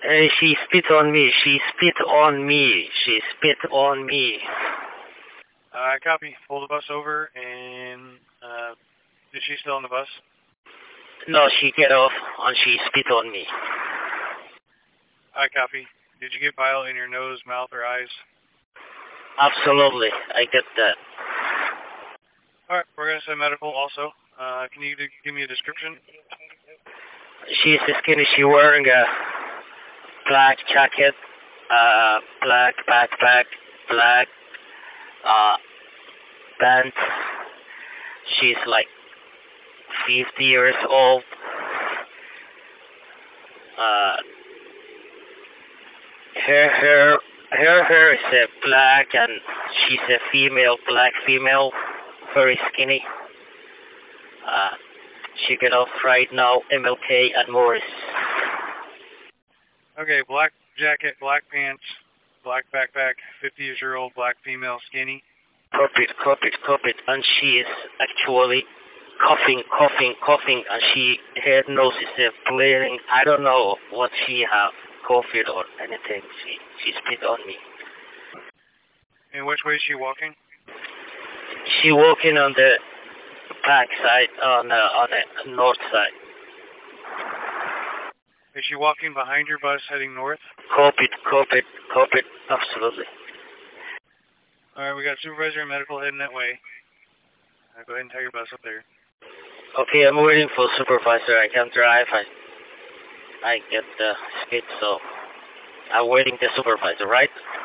Hey, she spit on me. She spit on me. She spit on me. Copy. Pull the bus over, and is she still on the bus? No, she get off and she spit on me. Copy. Did you get bile in your nose, mouth, or eyes? Absolutely, I get that. Alright, we're going to send medical also. Can you give me a description? She's skinny. She wearing a black jacket, black backpack, black pants. She's like 50 years old. Her hair is black, and she's a female, black female, very skinny. She get off right now, MLK and Morris. Okay, black jacket, black pants, black backpack, 50-year-old, black female, skinny. Copy it. And she is actually coughing, and her nose is bleeding. I don't know what she have, COVID or anything. She spit on me. And which way is she walking? She walking on the back side, on the north side. Is she walking behind your bus heading north? Copy it, absolutely. Alright, we got supervisor and medical heading that way. Go ahead and tie your bus up there. Okay, I'm waiting for supervisor. I can't drive. I get the spit, so I'm waiting the supervisor, right?